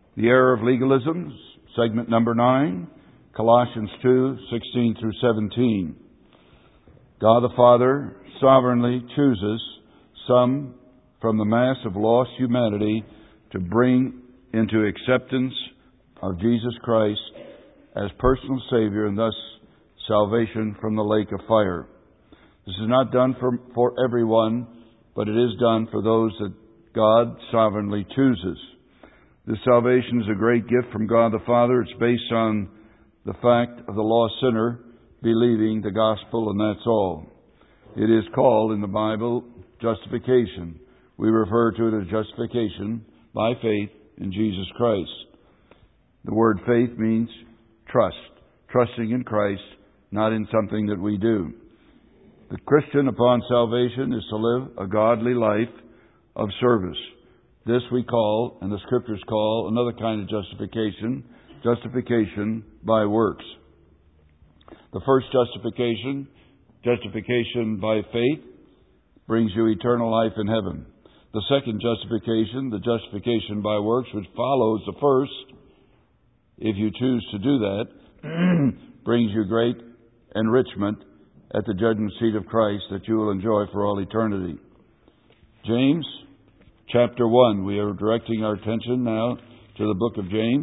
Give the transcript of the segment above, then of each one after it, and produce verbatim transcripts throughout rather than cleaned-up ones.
The Error of Legalism, segment number nine, Colossians two, sixteen through seventeen. God the Father sovereignly chooses some from the mass of lost humanity to bring into acceptance of Jesus Christ as personal Savior and thus salvation from the lake of fire. This is not done for, for everyone, but it is done for those that God sovereignly chooses. This salvation is a great gift from God the Father. It's based on the fact of the lost sinner believing the gospel, and that's all. It is called in the Bible justification. We refer to it as justification by faith in Jesus Christ. The word faith means trust, trusting in Christ, not in something that we do. The Christian upon salvation is to live a godly life of service. This we call, and the Scriptures call, another kind of justification, justification by works. The first justification, justification by faith, brings you eternal life in heaven. The second justification, the justification by works, which follows the first, if you choose to do that, brings you great enrichment at the judgment seat of Christ that you will enjoy for all eternity. James chapter one. We are directing our attention now to the book of James.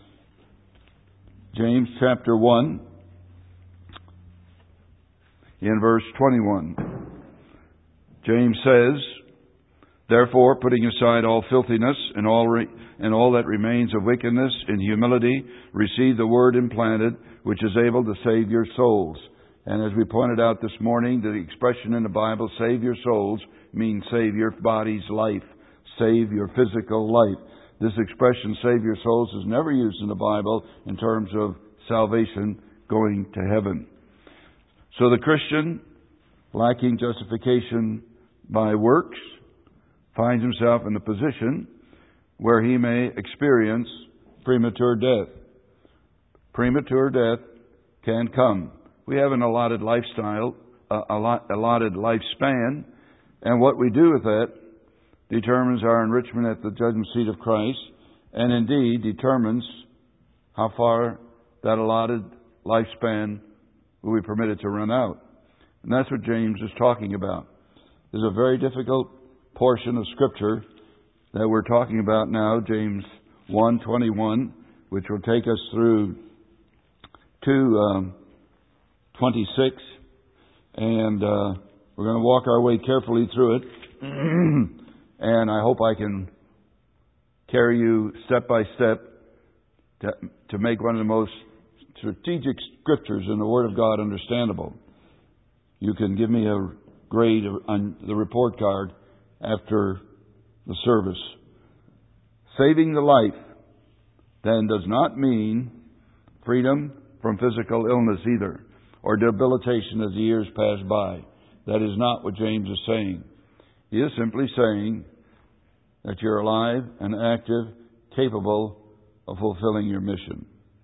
James chapter one, in verse twenty-one. James says, "Therefore, putting aside all filthiness and all re- and all that remains of wickedness, in humility receive the word implanted, which is able to save your souls." And as we pointed out this morning, the expression in the Bible, "save your souls," means save your body's life, save your physical life. This expression, "save your souls," is never used in the Bible in terms of salvation, going to heaven. So the Christian, lacking justification by works, finds himself in a position where he may experience premature death. Premature death can come. We have an allotted lifestyle, uh, allotted lifespan, and what we do with that determines our enrichment at the judgment seat of Christ, and indeed determines how far that allotted lifespan will be permitted to run out. And that's what James is talking about. There's a very difficult portion of Scripture that we're talking about now, James one twenty-one, which will take us through to um, twenty-six, and uh, we're going to walk our way carefully through it, and I hope I can carry you step by step to, to make one of the most strategic Scriptures in the Word of God understandable. You can give me a grade on the report card after the service. Saving the life, then, does not mean freedom from physical illness either, or debilitation as the years pass by. That is not what James is saying. He is simply saying that you're alive and active, capable of fulfilling your mission.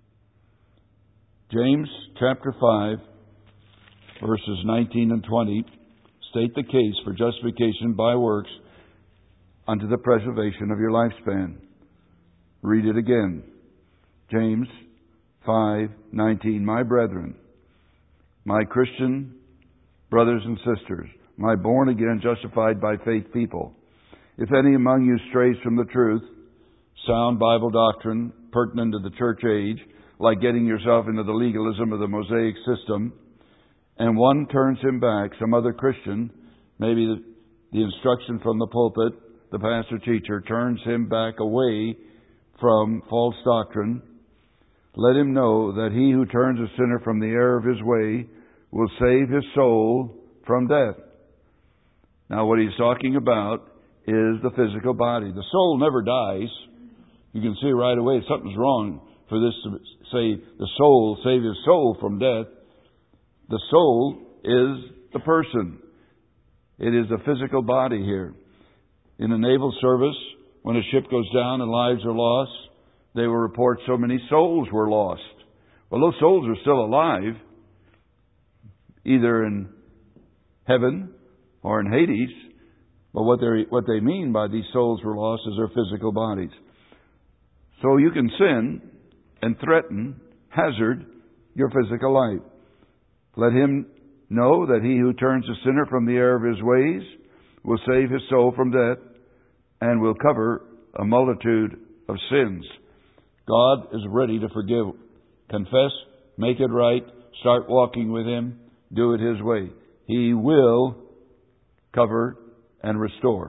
James chapter five, verses nineteen and twenty, state the case for justification by works unto the preservation of your lifespan. Read it again. James five nineteen. My brethren, my Christian brothers and sisters, my born again, justified by faith people, if any among you strays from the truth, sound Bible doctrine pertinent to the church age, like getting yourself into the legalism of the Mosaic system, and one turns him back, some other Christian, maybe the, the instruction from the pulpit, the pastor teacher, turns him back away from false doctrine, let him know that he who turns a sinner from the error of his way will save his soul from death. Now what he's talking about is the physical body. The soul never dies. You can see right away something's wrong for this to say the soul, save his soul from death. The soul is the person. It is the physical body here. In the naval service, when a ship goes down and lives are lost, they will report so many souls were lost. Well, those souls are still alive, either in heaven or in Hades. But what they what they mean by these souls were lost is their physical bodies. So you can sin and threaten, hazard your physical life. Let him know that he who turns a sinner from the error of his ways will save his soul from death and will cover a multitude of sins. God is ready to forgive. Confess, make it right, start walking with him, do it his way. He will cover and restore.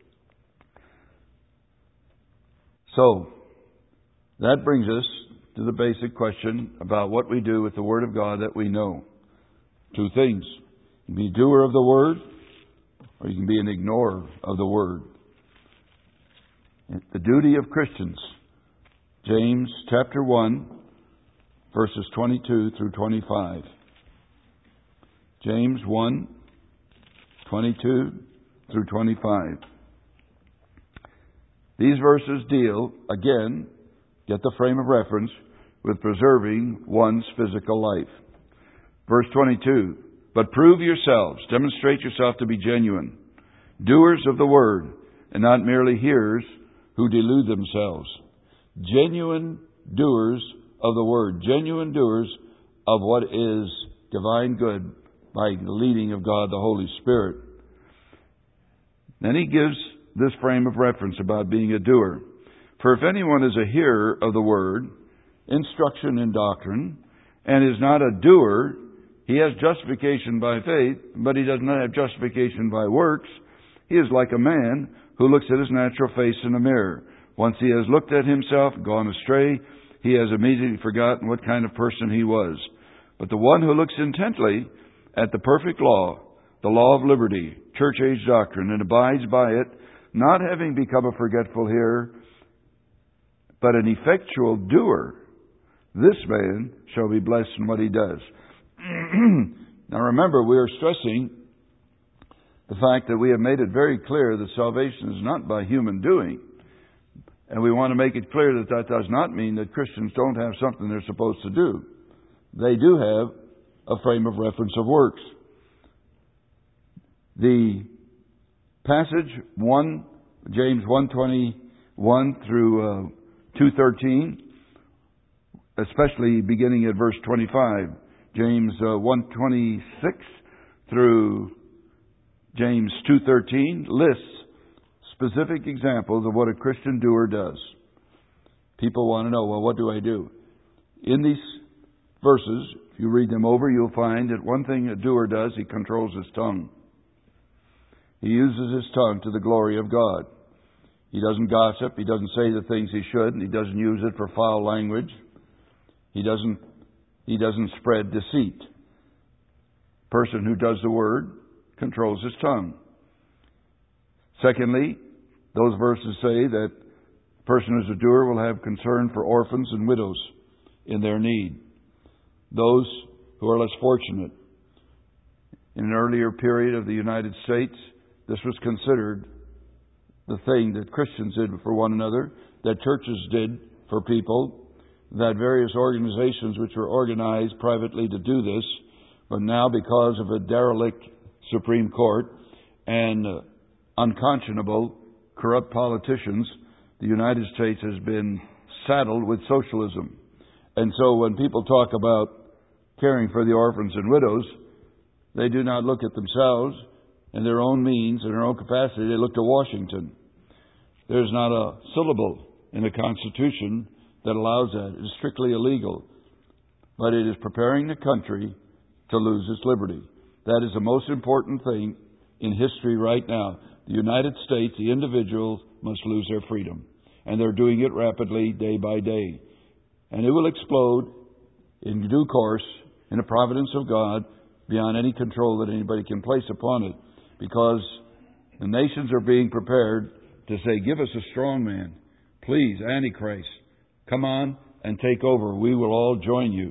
So, that brings us to the basic question about what we do with the Word of God that we know. Two things. You can be a doer of the Word, or you can be an ignorer of the Word. The duty of Christians. James chapter one, verses twenty-two through twenty-five. James one, twenty-two through twenty-five. These verses deal, again, get the frame of reference, with preserving one's physical life. Verse twenty-two, but prove yourselves, demonstrate yourself to be genuine, doers of the word, and not merely hearers who delude themselves. Genuine doers of the word, genuine doers of what is divine good by the leading of God the Holy Spirit. Then he gives this frame of reference about being a doer. For if anyone is a hearer of the word, instruction in doctrine, and is not a doer, he has justification by faith, but he does not have justification by works. He is like a man who looks at his natural face in a mirror. Once he has looked at himself, gone astray, he has immediately forgotten what kind of person he was. But the one who looks intently at the perfect law, the law of liberty, church age doctrine, and abides by it, not having become a forgetful hearer, but an effectual doer, this man shall be blessed in what he does. Now remember, we are stressing the fact that we have made it very clear that salvation is not by human doing. And we want to make it clear that that does not mean that Christians don't have something they're supposed to do. They do have a frame of reference of works. The passage one, James one twenty-one through uh, two thirteen, especially beginning at verse twenty-five, James uh, one twenty-six through James two thirteen lists specific examples of what a Christian doer does. People want to know, well, what do I do? In these verses, if you read them over, you'll find that one thing a doer does, he controls his tongue. He uses his tongue to the glory of God. He doesn't gossip. He doesn't say the things he should. And he doesn't use it for foul language. He doesn't, he doesn't spread deceit. Person who does the word controls his tongue. Secondly, those verses say that the person who's a doer will have concern for orphans and widows in their need. Those who are less fortunate. In an earlier period of the United States, this was considered the thing that Christians did for one another, that churches did for people, that various organizations which were organized privately to do this, but now because of a derelict Supreme Court and uh, unconscionable, corrupt politicians, the United States has been saddled with socialism. And so when people talk about caring for the orphans and widows, they do not look at themselves and their own means and their own capacity. They look to Washington. There's not a syllable in the Constitution that allows that. It is strictly illegal. But it is preparing the country to lose its liberty. That is the most important thing in history right now. The United States, the individuals, must lose their freedom. And they're doing it rapidly, day by day. And it will explode in due course, in the providence of God, beyond any control that anybody can place upon it. Because the nations are being prepared to say, give us a strong man. Please, Antichrist, come on and take over. We will all join you.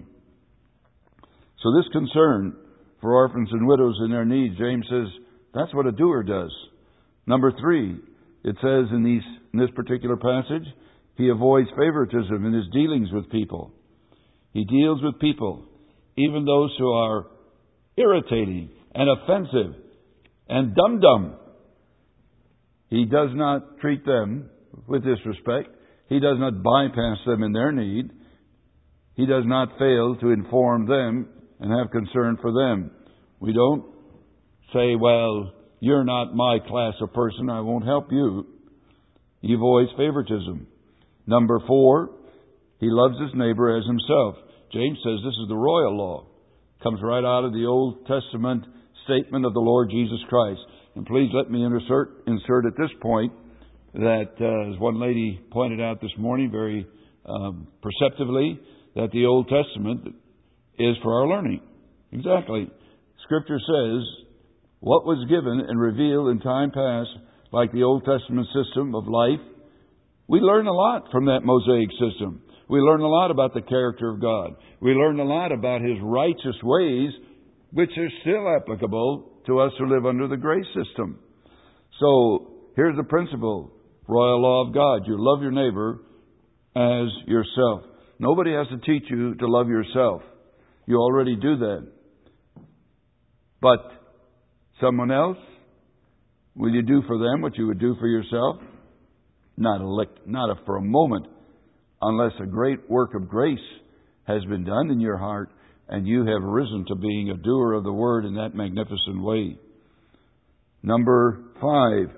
So this concern for orphans and widows and their needs, James says, that's what a doer does. Number three, it says in, these, in this particular passage, he avoids favoritism in his dealings with people. He deals with people, even those who are irritating and offensive and dum-dum. He does not treat them with disrespect. He does not bypass them in their need. He does not fail to inform them and have concern for them. We don't say, well, you're not my class of person, I won't help you. He avoids favoritism. Number four, he loves his neighbor as himself. James says this is the royal law. Comes right out of the Old Testament statement of the Lord Jesus Christ. And please let me insert, insert at this point that, uh, as one lady pointed out this morning very um, perceptively, that the Old Testament is for our learning. Exactly. Scripture says what was given and revealed in time past, like the Old Testament system of life, we learn a lot from that Mosaic system. We learn a lot about the character of God. We learn a lot about His righteous ways, which are still applicable to us who live under the grace system. So, here's the principle, royal law of God. You love your neighbor as yourself. Nobody has to teach you to love yourself. You already do that. But someone else, will you do for them what you would do for yourself? Not a lick, not a, for a moment, unless a great work of grace has been done in your heart and you have risen to being a doer of the Word in that magnificent way. Number five,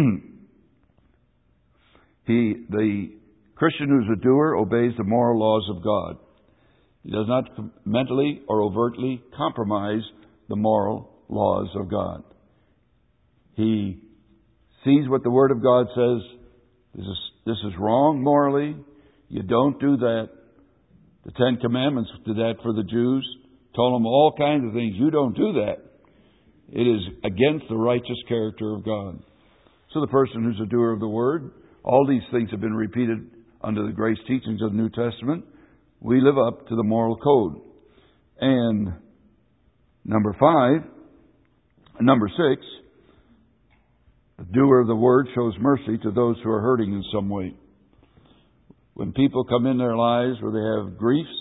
he, the Christian who's a doer obeys the moral laws of God. He does not mentally or overtly compromise the moral laws of God. He sees what the Word of God says. This is, this is wrong morally. You don't do that. The Ten Commandments did that for the Jews. Told them all kinds of things. You don't do that. It is against the righteous character of God. So the person who's a doer of the Word, all these things have been repeated under the grace teachings of the New Testament. We live up to the moral code. And number five, number six, the doer of the Word shows mercy to those who are hurting in some way. When people come in their lives where they have griefs,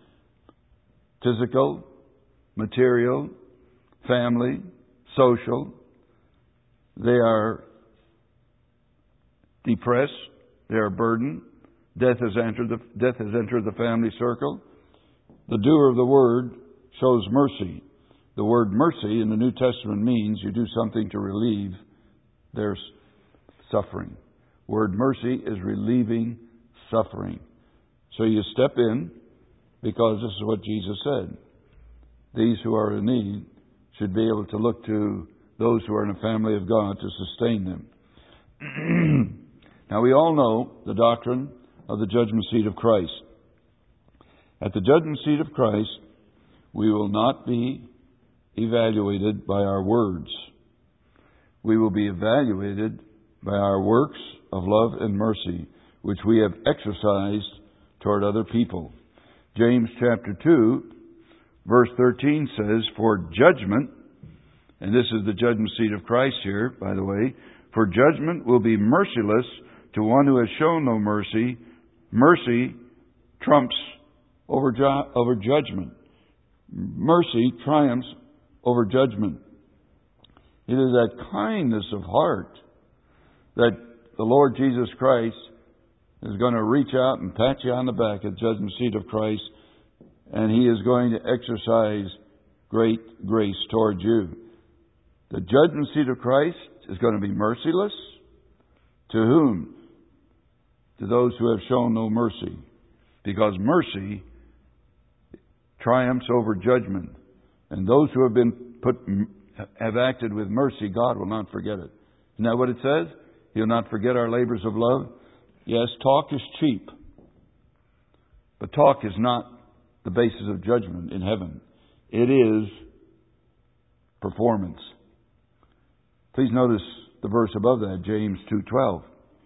physical, material, family, social, they are depressed, they are burdened, death has entered the, death has entered the family circle. The doer of the Word shows mercy. The word mercy in the New Testament means you do something to relieve their suffering. Word mercy is relieving suffering. So you step in because this is what Jesus said. These who are in need should be able to look to those who are in the family of God to sustain them. Now we all know the doctrine of the judgment seat of Christ. At the judgment seat of Christ, we will not be evaluated by our words. We will be evaluated by our works of love and mercy, which we have exercised toward other people. James chapter two, verse thirteen says, for judgment, and this is the judgment seat of Christ here, by the way, for judgment will be merciless to one who has shown no mercy. Mercy trumps over, ju- over judgment. Mercy triumphs over judgment. It is that kindness of heart that the Lord Jesus Christ is going to reach out and pat you on the back at the judgment seat of Christ, and He is going to exercise great grace toward you. The judgment seat of Christ is going to be merciless. To whom? To those who have shown no mercy. Because mercy triumphs over judgment. And those who have been put, have acted with mercy, God will not forget it. Isn't that what it says? He'll not forget our labors of love. Yes, talk is cheap. But talk is not the basis of judgment in heaven. It is performance. Please notice the verse above that, James two twelve.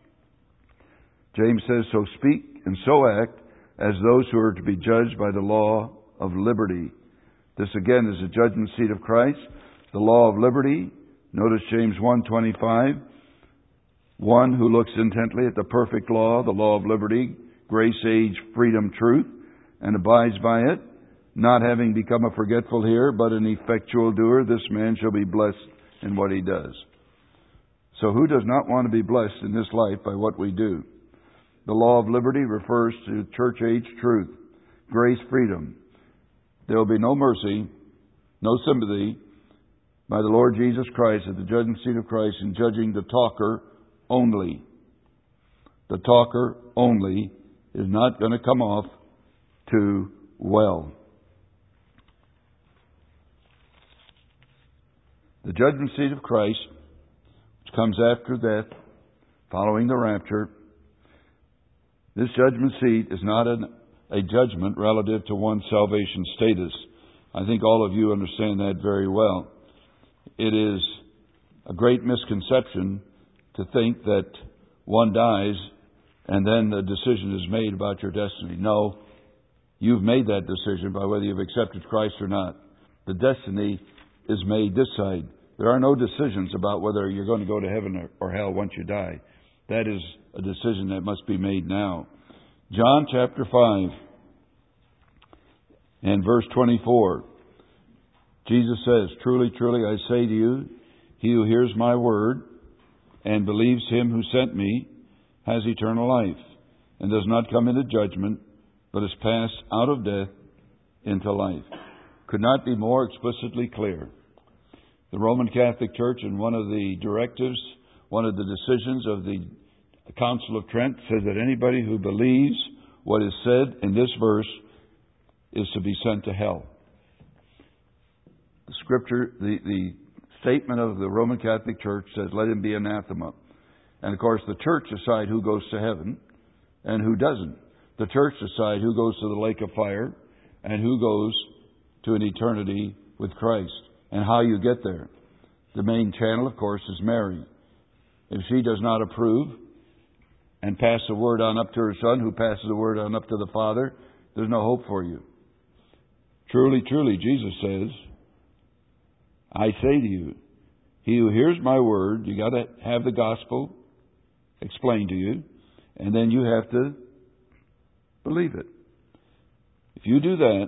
James says, so speak and so act as those who are to be judged by the law of liberty. This again is the judgment seat of Christ. The law of liberty. Notice James one twenty-five. One who looks intently at the perfect law, the law of liberty, grace, age, freedom, truth, and abides by it, not having become a forgetful hearer, but an effectual doer, this man shall be blessed in what he does. So who does not want to be blessed in this life by what we do? the law of liberty refers to church age truth, grace, freedom. There will be no mercy, no sympathy by the Lord Jesus Christ at the judgment seat of Christ in judging the talker only. The talker only is not going to come off too well. The judgment seat of Christ, which comes after death, following the rapture, this judgment seat is not an, a judgment relative to one's salvation status. I think all of you understand that very well. It is a great misconception to think that one dies and then the decision is made about your destiny. No, you've made that decision by whether you've accepted Christ or not. The destiny is made this side. There are no decisions about whether you're going to go to heaven or hell once you die. That is a decision that must be made now. John chapter five and verse twenty-four. Jesus says, "Truly, truly, I say to you, he who hears my word and believes him who sent me has eternal life, and does not come into judgment, but is passed out of death into life." Could not be more explicitly clear. The Roman Catholic Church, in one of the directives, one of the decisions of the Council of Trent, says that anybody who believes what is said in this verse is to be sent to hell. The scripture, the, the statement of the Roman Catholic Church says, "Let him be anathema." And of course, the church decide who goes to heaven and who doesn't. The church decide who goes to the lake of fire and who goes to an eternity with Christ, and how you get there. The main channel, of course, is Mary. If she does not approve and pass the word on up to her Son, who passes the word on up to the Father, there's no hope for you. Truly, truly, Jesus says, I say to you, he who hears my word, you got to have the gospel explained to you, and then you have to believe it. If you do that,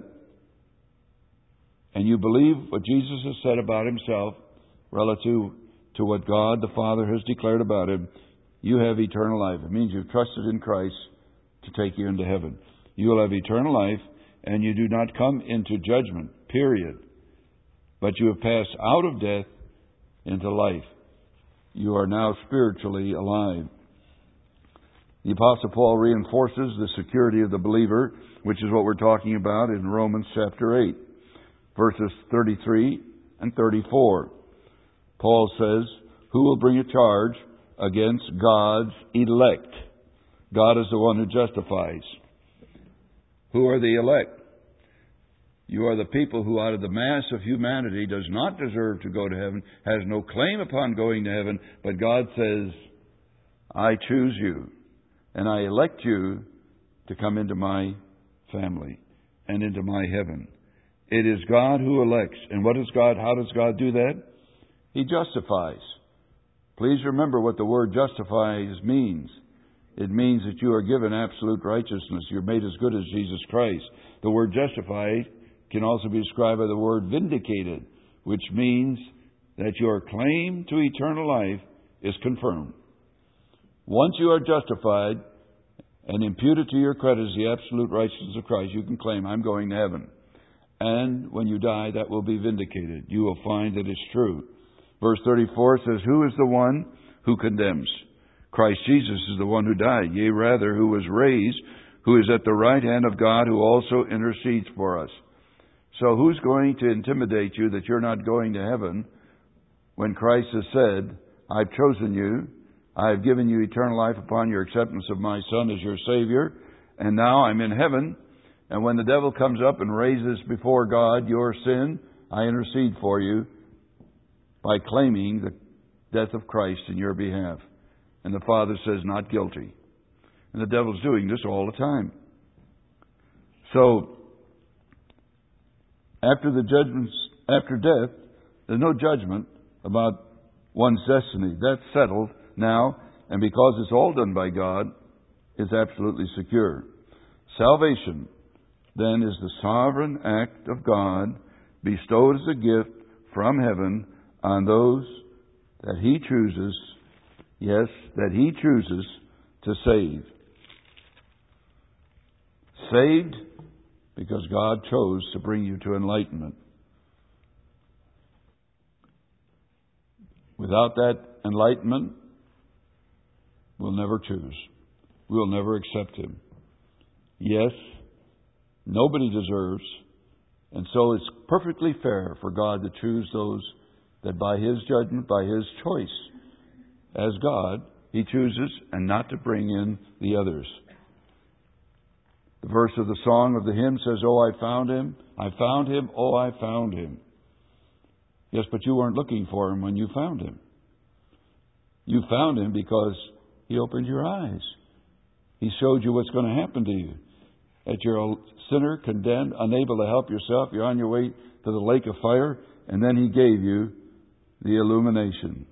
and you believe what Jesus has said about himself relative to what God the Father has declared about him, you have eternal life. It means you've trusted in Christ to take you into heaven. You will have eternal life, and you do not come into judgment, period. But you have passed out of death into life. You are now spiritually alive. The Apostle Paul reinforces the security of the believer, which is what we're talking about in Romans chapter eight. Verses thirty-three and thirty-four. Paul says, "Who will bring a charge against God's elect?" God is the one who justifies. Who are the elect? You are the people who out of the mass of humanity does not deserve to go to heaven, has no claim upon going to heaven, but God says, I choose you, and I elect you to come into my family and into my heaven. It is God who elects. And what is God? How does God do that? He justifies. Please remember what the word justifies means. It means that you are given absolute righteousness. You're made as good as Jesus Christ. The word justified can also be described by the word vindicated, which means that your claim to eternal life is confirmed. Once you are justified and imputed to your credit as the absolute righteousness of Christ, you can claim, I'm going to heaven. And when you die, that will be vindicated. You will find that it's true. Verse thirty-four says, Who is the one who condemns? Christ Jesus is the one who died, yea, rather, who was raised, who is at the right hand of God, who also intercedes for us. So who's going to intimidate you that you're not going to heaven when Christ has said, I've chosen you, I have given you eternal life upon your acceptance of my Son as your Savior, and now I'm in heaven. And when the devil comes up and raises before God your sin, I intercede for you by claiming the death of Christ in your behalf. And the Father says, not guilty. And the devil's doing this all the time. So, after the judgments, after death, there's no judgment about one's destiny. That's settled now, and because it's all done by God, it's absolutely secure. Salvation then is the sovereign act of God bestowed as a gift from heaven on those that He chooses, yes, that He chooses to save. saved because God chose to bring you to enlightenment. Without that enlightenment, we'll never choose. We'll never accept Him. Yes, nobody deserves, and so it's perfectly fair for God to choose those that by His judgment, by His choice, as God, He chooses, and not to bring in the others. The verse of the song of the hymn says, "Oh, I found Him, I found Him, oh, I found Him." Yes, but you weren't looking for Him when you found Him. You found Him because He opened your eyes. He showed you what's going to happen to you. That you're a sinner, condemned, unable to help yourself. You're on your way to the lake of fire. And then He gave you the illumination.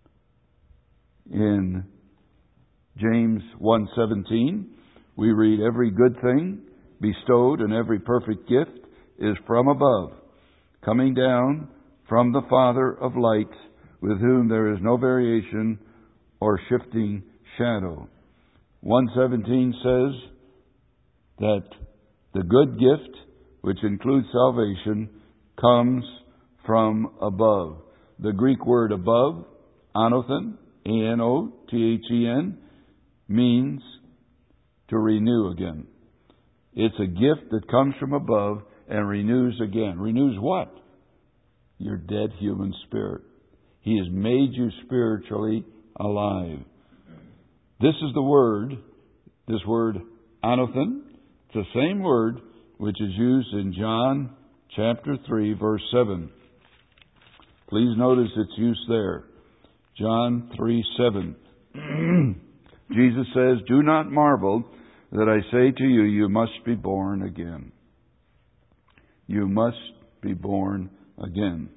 In James one seventeen, we read, "Every good thing bestowed and every perfect gift is from above, coming down from the Father of lights, with whom there is no variation or shifting shadow." one seventeen says that the good gift, which includes salvation, comes from above. The Greek word above, anothen, A N O T H E N, means to renew again. It's a gift that comes from above and renews again. Renews what? Your dead human spirit. He has made you spiritually alive. This is the word, this word anothen. It's the same word which is used in John chapter three, verse seven. Please notice its use there. John three seven. Jesus says, "Do not marvel that I say to you, you must be born again." You must be born again.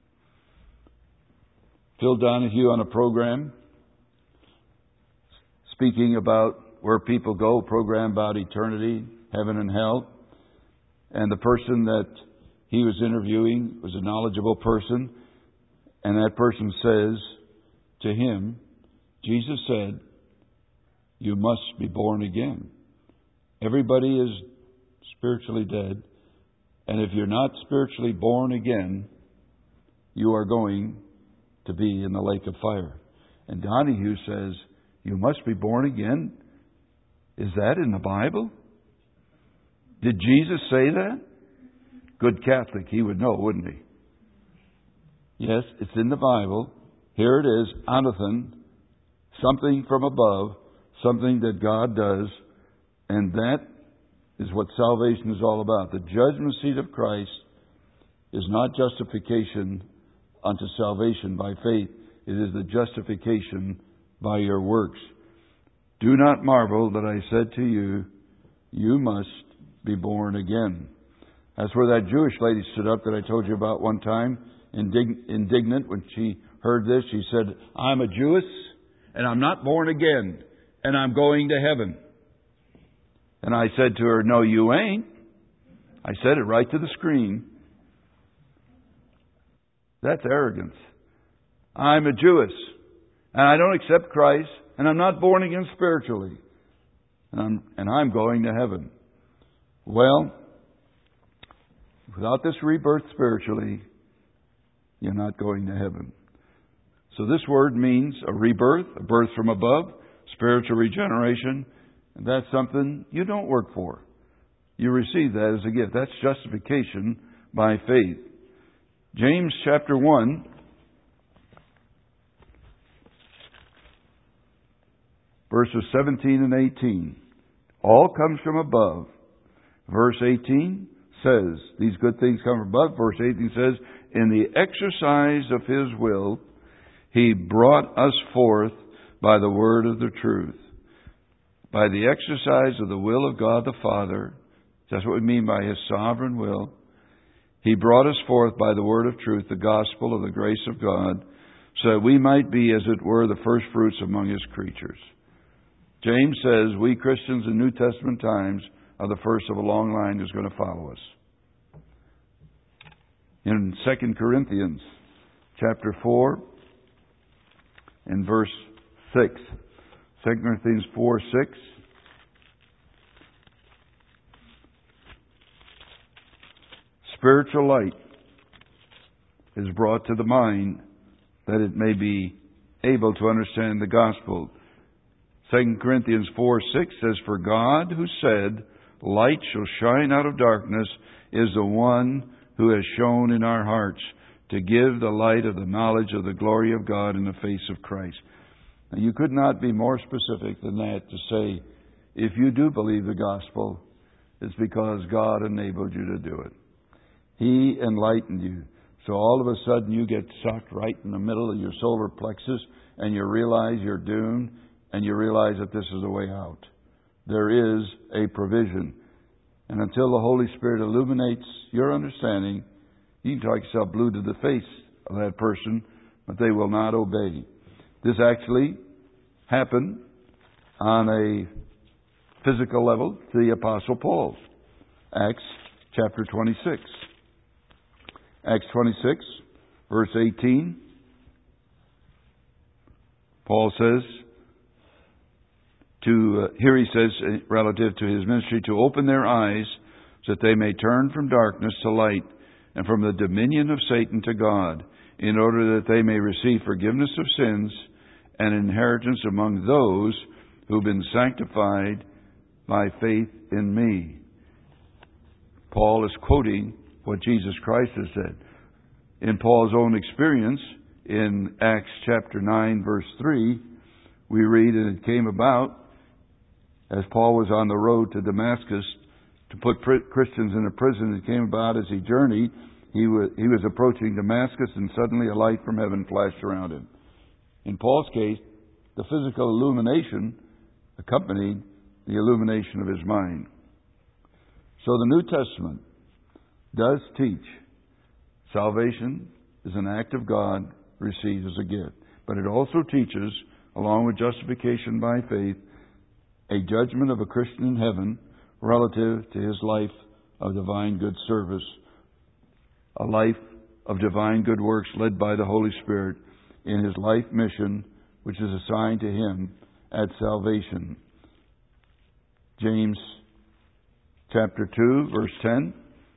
Phil Donahue on a program speaking about where people go, a program about eternity, heaven and hell. And the person that he was interviewing was a knowledgeable person. And that person says to him, Jesus said, "You must be born again." Everybody is spiritually dead. And if you're not spiritually born again, you are going to be in the lake of fire. And Donahue says, "You must be born again." Is that in the Bible? Did Jesus say that? Good Catholic, he would know, wouldn't he? Yes, it's in the Bible. Here it is, anothen, something from above, something that God does, and that is what salvation is all about. The judgment seat of Christ is not justification unto salvation by faith. It is the justification by your works. Do not marvel that I said to you, you must be born again. That's where that Jewish lady stood up that I told you about one time, indig- indignant when she heard this. She said, "I'm a Jewess and I'm not born again and I'm going to heaven." And I said to her, "No, you ain't." I said it right to the screen. That's arrogance. I'm a Jewess and I don't accept Christ and I'm not born again spiritually. And I'm, and I'm going to heaven. Well, without this rebirth spiritually, you're not going to heaven. So this word means a rebirth, a birth from above, spiritual regeneration. And that's something you don't work for. You receive that as a gift. That's justification by faith. James chapter one, verses seventeen and eighteen. All comes from above. Verse eighteen says, these good things come from above. Verse eighteen says, in the exercise of His will, He brought us forth by the word of the truth. By the exercise of the will of God the Father, that's what we mean by His sovereign will, He brought us forth by the word of truth, the gospel of the grace of God, so that we might be, as it were, the first fruits among His creatures. James says we Christians in New Testament times are the first of a long line who's going to follow us. In Second Corinthians chapter four and verse six. Second Corinthians four, six. spiritual light is brought to the mind that it may be able to understand the gospel. Second Corinthians four six says, "For God, who said, 'Light shall shine out of darkness,' is the one who has shone in our hearts to give the light of the knowledge of the glory of God in the face of Christ." Now, you could not be more specific than that to say, if you do believe the gospel, it's because God enabled you to do it. He enlightened you. So all of a sudden you get sucked right in the middle of your solar plexus and you realize you're doomed and you realize that this is the way out. There is a provision. And until the Holy Spirit illuminates your understanding, you can talk yourself blue to the face of that person, but they will not obey. This actually happened on a physical level to the Apostle Paul. Acts chapter twenty-six. Acts twenty-six, verse eighteen. Paul says, to uh, here he says, uh, relative to his ministry, to open their eyes so that they may turn from darkness to light and from the dominion of Satan to God, in order that they may receive forgiveness of sins and inheritance among those who've been sanctified by faith in me. Paul is quoting what Jesus Christ has said. In Paul's own experience, in Acts chapter nine, verse three, we read, "And it came about, as Paul was on the road to Damascus to put Christians in a prison, it came about as he journeyed, he was, he was approaching Damascus, and suddenly a light from heaven flashed around him." In Paul's case, the physical illumination accompanied the illumination of his mind. So the New Testament does teach salvation is an act of God received as a gift. But it also teaches, along with justification by faith, a judgment of a Christian in heaven relative to his life of divine good service, a life of divine good works led by the Holy Spirit in his life mission, which is assigned to him at salvation. James chapter two, verse ten,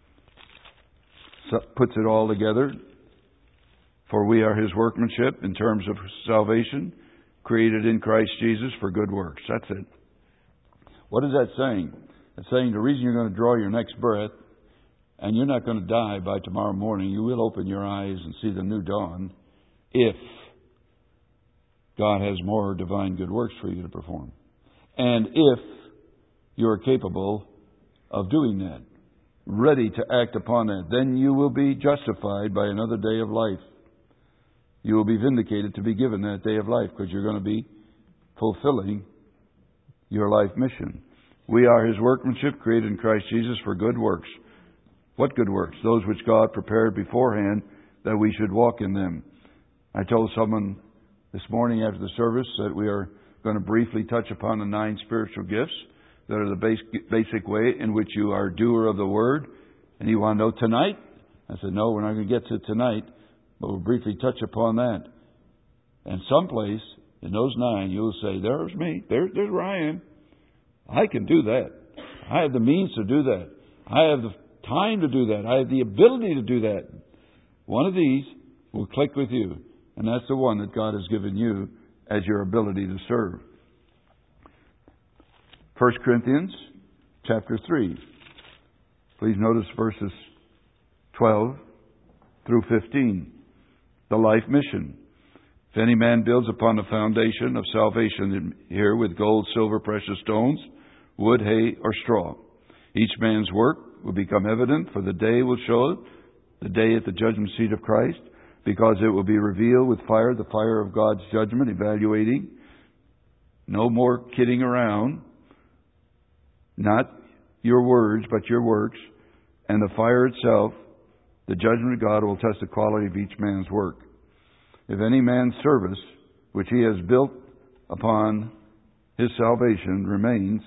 puts it all together. "For we are his workmanship in terms of salvation, created in Christ Jesus for good works." That's it. What is that saying? It's saying the reason you're going to draw your next breath, and you're not going to die by tomorrow morning, you will open your eyes and see the new dawn, if God has more divine good works for you to perform. And if you're capable of doing that, ready to act upon that, then you will be justified by another day of life. You will be vindicated to be given that day of life, because you're going to be fulfilling your life mission. We are his workmanship, created in Christ Jesus for good works. What good works? Those which God prepared beforehand that we should walk in them. I told someone this morning after the service that we are going to briefly touch upon the nine spiritual gifts that are the basic, basic way in which you are a doer of the word. And you want to know tonight? I said, no, we're not going to get to it tonight, but we'll briefly touch upon that. And someplace in those nine, you'll say, there's me. There, there's where I am. I can do that. I have the means to do that. I have the time to do that. I have the ability to do that. One of these will click with you. And that's the one that God has given you as your ability to serve. First Corinthians chapter three. Please notice verses twelve through fifteen. The life mission. If any man builds upon the foundation of salvation here with gold, silver, precious stones, wood, hay, or straw, each man's work will become evident, for the day will show it, the day at the judgment seat of Christ, because it will be revealed with fire, the fire of God's judgment, evaluating. No more kidding around. Not your words, but your works. And the fire itself, the judgment of God, will test the quality of each man's work. If any man's service, which he has built upon his salvation, remains,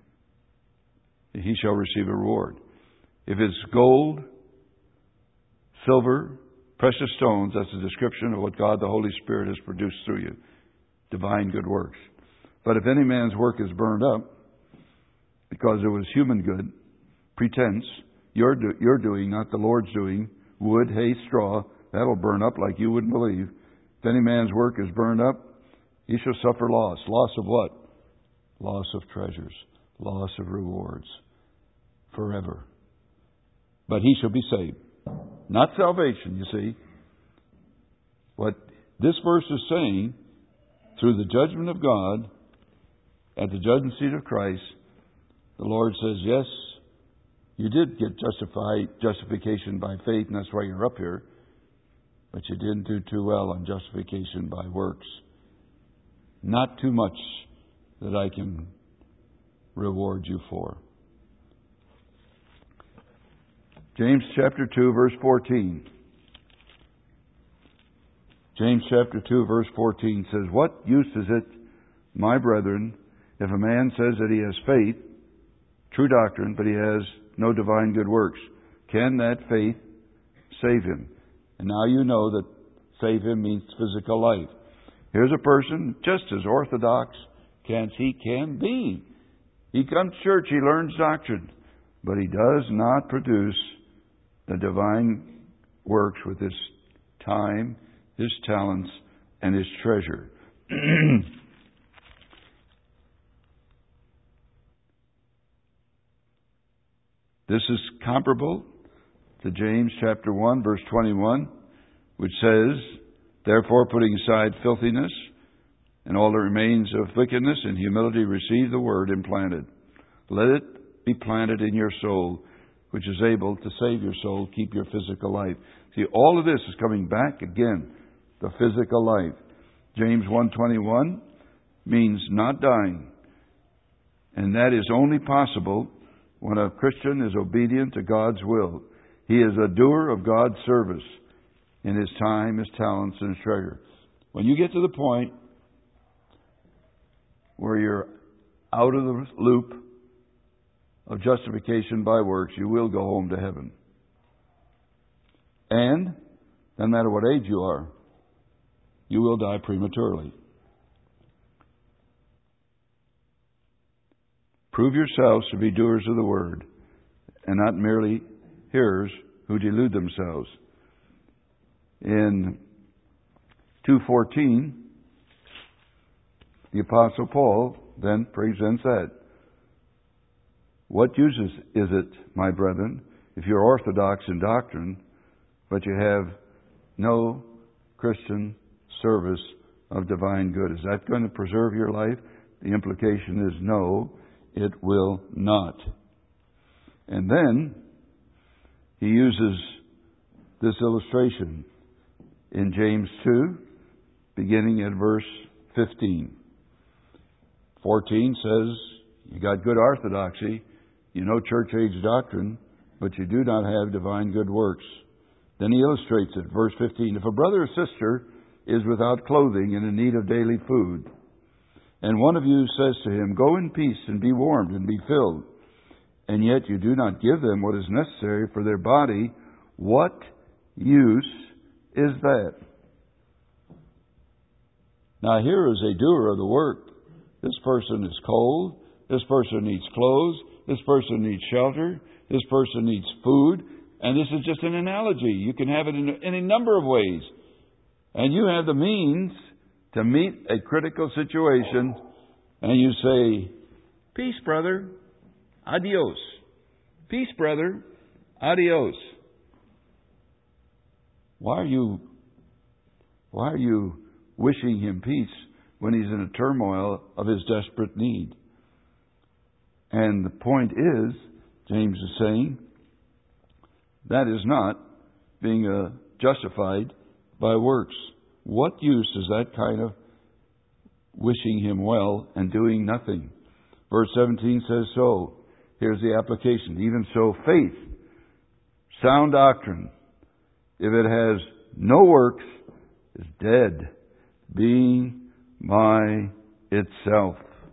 he shall receive a reward. If it's gold, silver, precious stones, that's a description of what God the Holy Spirit has produced through you. Divine good works. But if any man's work is burned up, because it was human good, pretense, you're, do, you're doing, not the Lord's doing. Wood, hay, straw, that'll burn up like you wouldn't believe. If any man's work is burned up, he shall suffer loss. Loss of what? Loss of treasures. Loss of rewards. Forever. But he shall be saved. Not salvation, you see. What this verse is saying, through the judgment of God, at the judgment seat of Christ, the Lord says, yes, you did get justified, justification by faith, and that's why you're up here. But you didn't do too well on justification by works. Not too much that I can reward you for. James chapter two, verse fourteen. James chapter two, verse fourteen says, what use is it, my brethren, if a man says that he has faith, true doctrine, but he has no divine good works? Can that faith save him? And now you know that save him means physical life. Here's a person just as orthodox as he can be. He comes to church, he learns doctrine, but he does not produce the divine works with his time, his talents, and his treasure. This is comparable to James chapter one, verse twenty-one, which says, therefore, putting aside filthiness and all that remains of wickedness, in humility receive the word implanted. Let it be planted in your soul, which is able to save your soul, keep your physical life. See, all of this is coming back again, the physical life. James one twenty-one means not dying. And that is only possible when a Christian is obedient to God's will. He is a doer of God's service in his time, his talents, and his treasure. When you get to the point where you're out of the loop of justification by works, you will go home to heaven. And, no matter what age you are, you will die prematurely. Prove yourselves to be doers of the word, and not merely hearers who delude themselves. In two fourteen, the Apostle Paul then presents that. What use is it, my brethren, if you're orthodox in doctrine, but you have no Christian service of divine good? Is that going to preserve your life? The implication is no, it will not. And then he uses this illustration in James two, beginning at verse fifteen. fourteen says, you got good orthodoxy, you know church age doctrine, but you do not have divine good works. Then he illustrates it. Verse fifteen, if a brother or sister is without clothing and in need of daily food, and one of you says to him, go in peace and be warmed and be filled, and yet you do not give them what is necessary for their body, what use is that? Now here is a doer of the work. This person is cold. This person needs clothes. This person needs shelter. This person needs food. And this is just an analogy. You can have it in any number of ways. And you have the means to meet a critical situation, and you say, peace, brother, adios. Peace, brother, adios. Why are you, why are you wishing him peace when he's in a turmoil of his desperate need? And the point is, James is saying, that is not being uh, justified by works. What use is that kind of wishing him well and doing nothing? Verse seventeen says so. Here's the application. Even so, faith, sound doctrine, if it has no works, is dead, being by itself.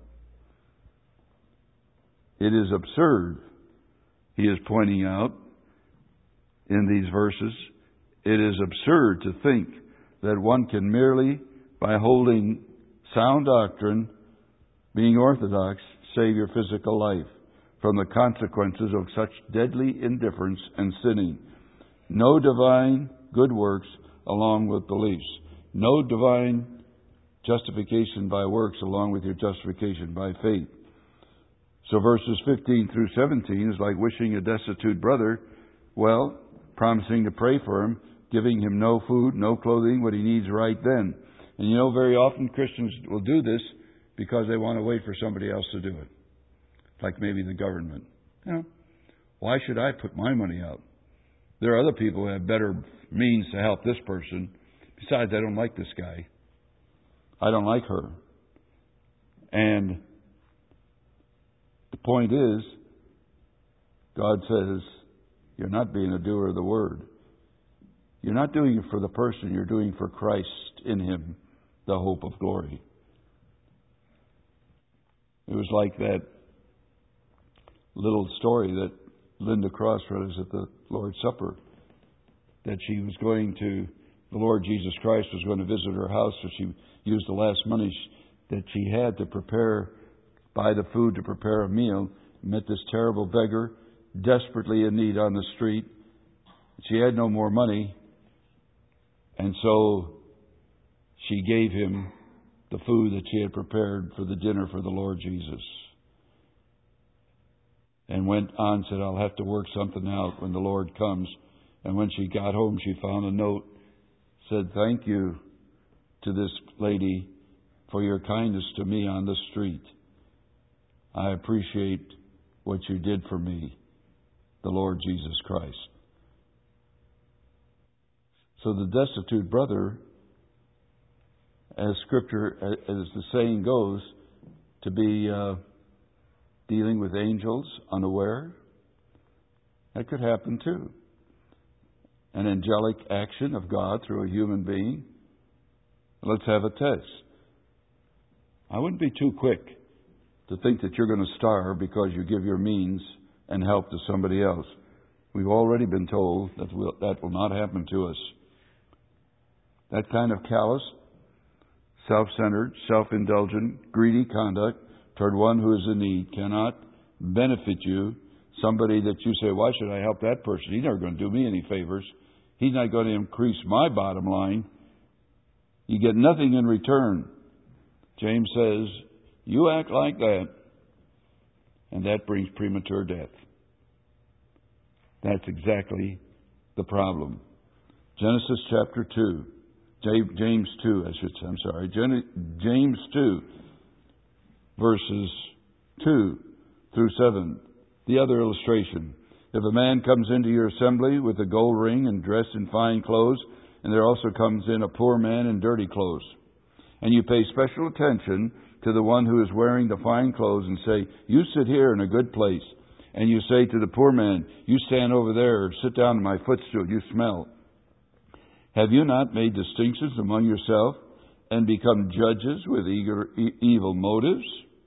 It is absurd, he is pointing out in these verses. It is absurd to think that one can merely, by holding sound doctrine, being orthodox, save your physical life. from the consequences of such deadly indifference and sinning. No divine good works along with beliefs. No divine justification by works along with your justification by faith. So verses fifteen through seventeen is like wishing a destitute brother well, promising to pray for him, giving him no food, no clothing, what he needs right then. And you know, very often Christians will do this because they want to wait for somebody else to do it. Like maybe the government. You know, why should I put my money out? There are other people who have better means to help this person. Besides, I don't like this guy. I don't like her. And the point is, God says, you're not being a doer of the word. You're not doing it for the person. You're doing for Christ in him, the hope of glory. It was like that little story that Linda Cross read us at the Lord's Supper, that she was going to, the Lord Jesus Christ was going to visit her house, so she used the last money that she had to prepare, buy the food to prepare a meal, met this terrible beggar, desperately in need on the street. She had no more money, and so she gave him the food that she had prepared for the dinner for the Lord Jesus. And went on, said, I'll have to work something out when the Lord comes. And when she got home, she found a note, said, thank you to this lady for your kindness to me on the street. I appreciate what you did for me, the Lord Jesus Christ. So the destitute brother, as Scripture, as the saying goes, to be uh, dealing with angels unaware, that could happen too. An angelic action of God through a human being. Let's have a test. I wouldn't be too quick to think that you're going to starve because you give your means and help to somebody else. We've already been told that will, that will not happen to us. That kind of callous, self-centered, self-indulgent, greedy conduct toward one who is in need cannot benefit you. Somebody that you say, why should I help that person? He's never going to do me any favors. He's not going to increase my bottom line. You get nothing in return. James says, you act like that, and that brings premature death. That's exactly the problem. Genesis chapter two. James two, I should say, I'm sorry. James two, verses two through seven. The other illustration. If a man comes into your assembly with a gold ring and dressed in fine clothes, and there also comes in a poor man in dirty clothes, and you pay special attention to the one who is wearing the fine clothes and say, you sit here in a good place, and you say to the poor man, you stand over there, or sit down in my footstool, you smell. Have you not made distinctions among yourself and become judges with eager, e- evil motives?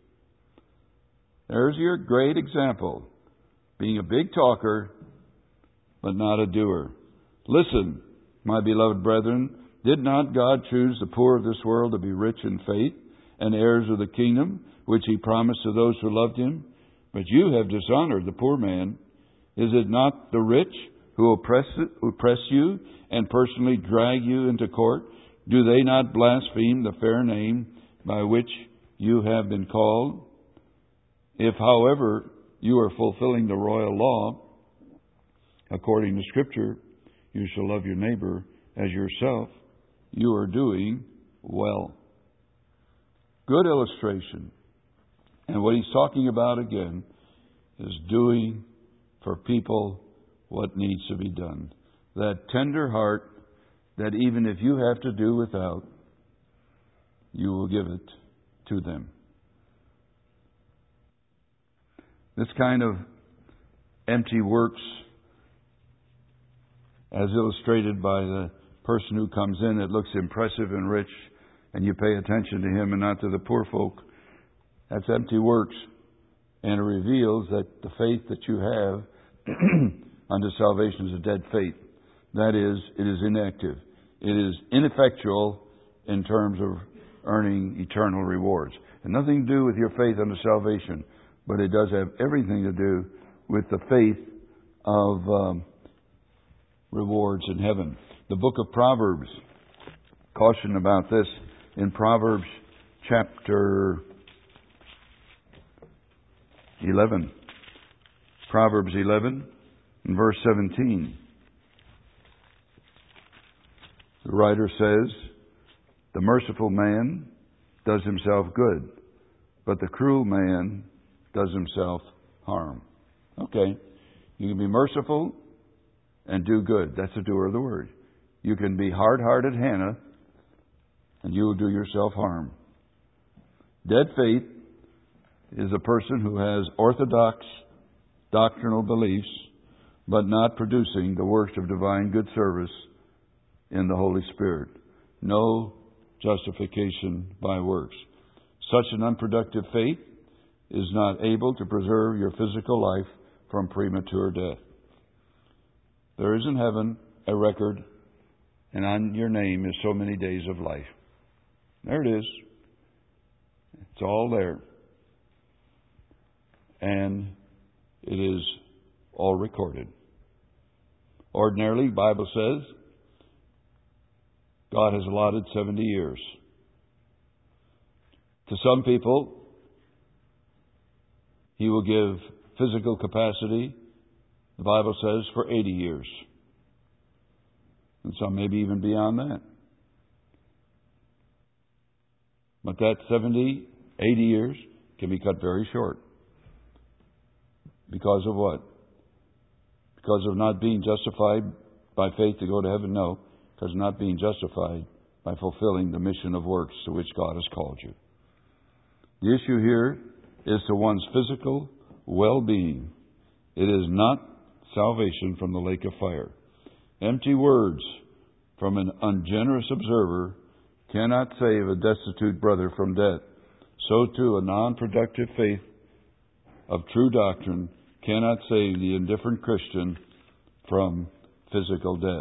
There's your great example. Being a big talker, but not a doer. Listen, my beloved brethren, did not God choose the poor of this world to be rich in faith and heirs of the kingdom, which he promised to those who loved him? But you have dishonored the poor man. Is it not the rich who oppress, who oppress you and personally drag you into court? Do they not blaspheme the fair name by which you have been called? If, however, you are fulfilling the royal law, according to Scripture, you shall love your neighbor as yourself, you are doing well. Good illustration. And what he's talking about again is doing for people what needs to be done. That tender heart that even if you have to do without, you will give it to them. This kind of empty works, as illustrated by the person who comes in that looks impressive and rich, and you pay attention to him and not to the poor folk, that's empty works. And it reveals that the faith that you have unto salvation is a dead faith. That is, it is inactive. It is ineffectual in terms of earning eternal rewards. And nothing to do with your faith unto salvation. but it does have everything to do with the faith of um, rewards in heaven. The book of Proverbs, caution about this in Proverbs chapter eleven. Proverbs eleven and verse seventeen. The writer says, "The merciful man does himself good, but the cruel man does himself harm." Okay. You can be merciful and do good. That's the doer of the word. You can be hard-hearted Hannah, and you will do yourself harm. Dead faith is a person who has orthodox doctrinal beliefs, but not producing the works of divine good service in the Holy Spirit. No justification by works. Such an unproductive faith is not able to preserve your physical life from premature death. There is in heaven a record, and on your name is so many days of life. There it is. It's all there. And it is all recorded. Ordinarily, the Bible says, God has allotted seventy years. To some people, He will give physical capacity, the Bible says, for eighty years. And some maybe even beyond that. But that seventy, eighty years can be cut very short. Because of what? Because of not being justified by faith to go to heaven? No. Because of not being justified by fulfilling the mission of works to which God has called you. The issue here is to one's physical well-being. It is not salvation from the lake of fire. Empty words from an ungenerous observer cannot save a destitute brother from death. So too, a non-productive faith of true doctrine cannot save the indifferent Christian from physical death.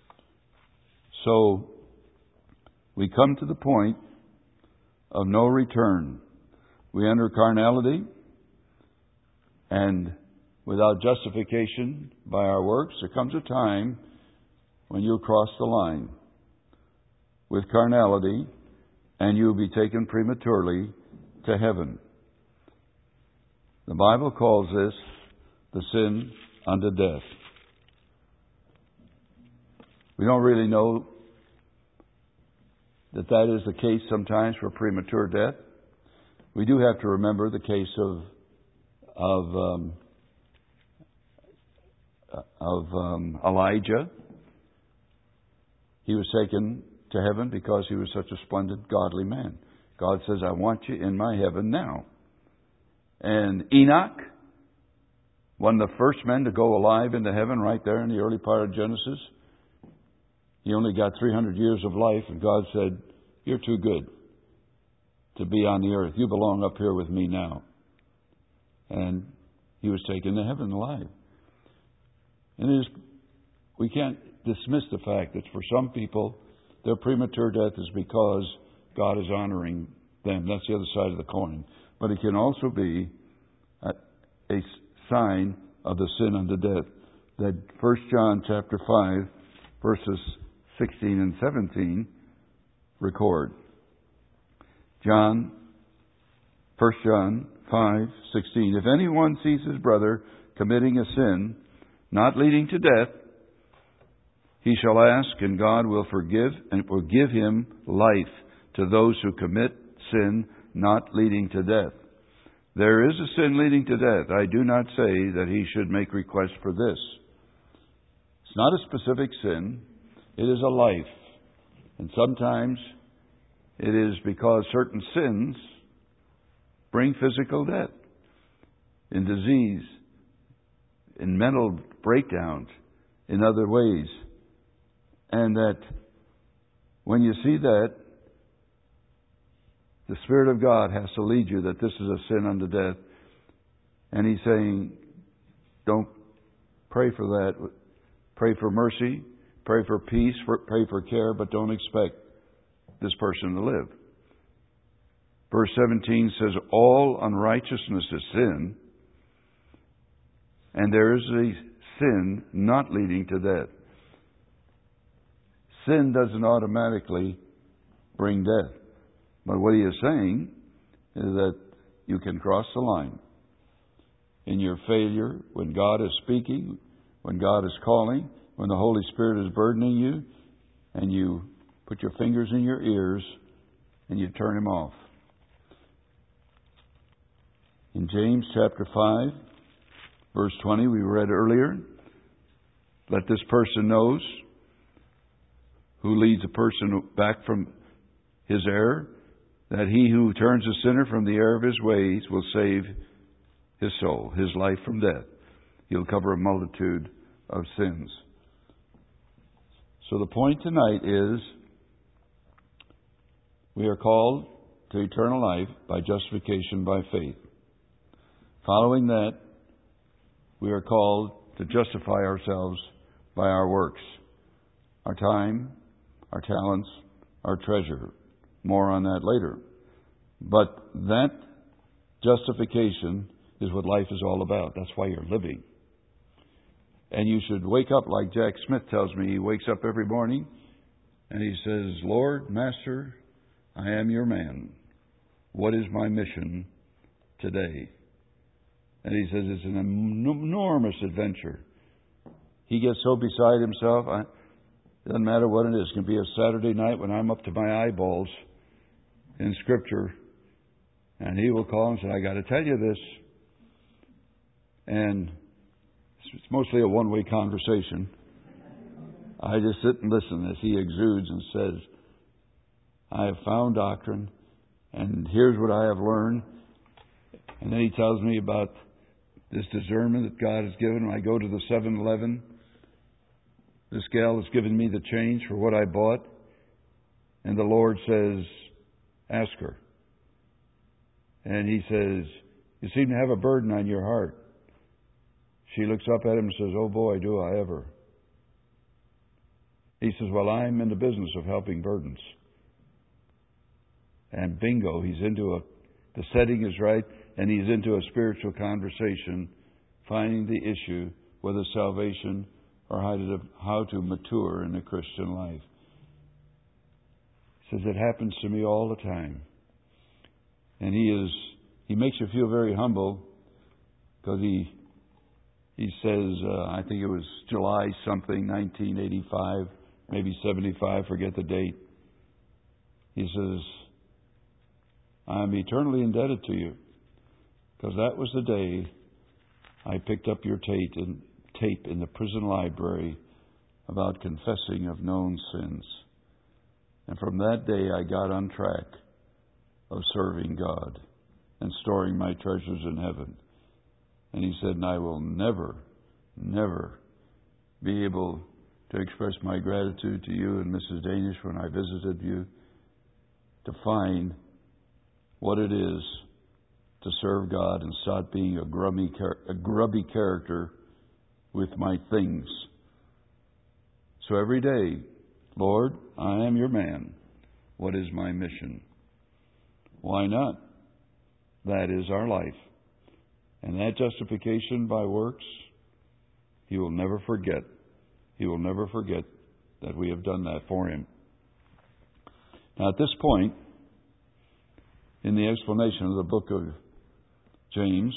So, we come to the point of no return. We enter carnality, and without justification by our works, there comes a time when you'll cross the line with carnality, and you'll be taken prematurely to heaven. The Bible calls this the sin unto death. We don't really know that that is the case sometimes for premature death. We do have to remember the case of of um, of um, Elijah. He was taken to heaven because he was such a splendid, godly man. God says, "I want you in my heaven now." And Enoch, one of the first men to go alive into heaven right there in the early part of Genesis, he only got three hundred years of life, and God said, "You're too good to be on the earth. You belong up here with me now." And he was taken to heaven alive. And it is, we can't dismiss the fact that for some people, their premature death is because God is honoring them. That's the other side of the coin. But it can also be a, a sign of the sin unto death that First John chapter five, verses sixteen and seventeen record. John, First John five, sixteen. "If anyone sees his brother committing a sin not leading to death, he shall ask, and God will forgive and will give him life to those who commit sin not leading to death. There is a sin leading to death. I do not say that he should make request for this." It's not a specific sin. It is a life. And sometimes it is because certain sins bring physical death, in disease, in mental breakdowns, in other ways. And that when you see that, the Spirit of God has to lead you that this is a sin unto death. And He's saying, don't pray for that. Pray for mercy, pray for peace, pray for care, but don't expect this person to live. Verse seventeen says, all unrighteousness is sin, and there is a sin not leading to death. Sin doesn't automatically bring death. But what he is saying is that you can cross the line. In your failure, when God is speaking, when God is calling, when the Holy Spirit is burdening you, and you put your fingers in your ears and you turn Him off. In James chapter five, verse twenty, we read earlier, let this person knows who leads a person back from his error, that he who turns a sinner from the error of his ways will save his soul, his life from death. He'll cover a multitude of sins. So the point tonight is we are called to eternal life by justification by faith. Following that, we are called to justify ourselves by our works, our time, our talents, our treasure. More on that later. But that justification is what life is all about. That's why you're living. And you should wake up like Jack Smith tells me. He wakes up every morning and he says, Lord, Master, I am your man. What is my mission today? And he says it's an enormous adventure. He gets so beside himself, I, it doesn't matter what it is. It can be a Saturday night when I'm up to my eyeballs in Scripture, and he will call and say, I got to tell you this. And it's mostly a one-way conversation. I just sit and listen as he exudes and says, I have found doctrine, and here's what I have learned. And then he tells me about this discernment that God has given. When I go to the seven eleven, this gal has given me the change for what I bought. And the Lord says, ask her. And he says, you seem to have a burden on your heart. She looks up at him and says, oh boy, do I ever. He says, well, I'm in the business of helping burdens. And bingo, he's into a, the setting is right, and he's into a spiritual conversation, finding the issue, whether salvation or how to, how to mature in the Christian life. He says, it happens to me all the time. And he is, he makes you feel very humble, because he, he says, uh, I think it was July something, nineteen eighty-five, maybe seventy-five, forget the date. He says, I'm eternally indebted to you, because that was the day I picked up your tape in, tape in the prison library about confessing of known sins. And from that day I got on track of serving God and storing my treasures in heaven. And he said, and I will never, never be able to express my gratitude to you and Missus Danish when I visited you, to find what it is to serve God and stop being a grubby, a grubby character with my things. So every day, Lord, I am your man. What is my mission? Why not? That is our life. And that justification by works, He will never forget. He will never forget that we have done that for Him. Now at this point, in the explanation of the book of James,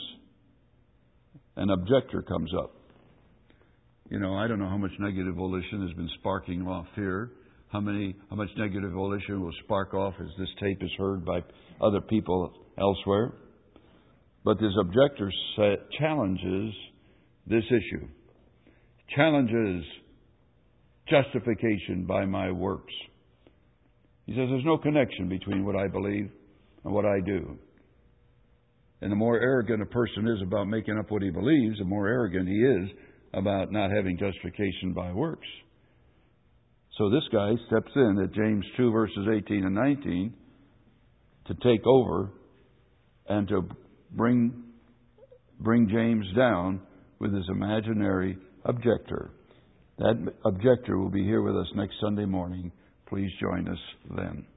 an objector comes up. You know, I don't know how much negative volition has been sparking off here. How many, how much negative volition will spark off as this tape is heard by other people elsewhere. But this objector challenges this issue. Challenges justification by my works. He says there's no connection between what I believe and what I do. And the more arrogant a person is about making up what he believes, the more arrogant he is about not having justification by works. So this guy steps in at James two, verses eighteen and nineteen, to take over and to bring, bring James down with his imaginary objector. That objector will be here with us next Sunday morning. Please join us then.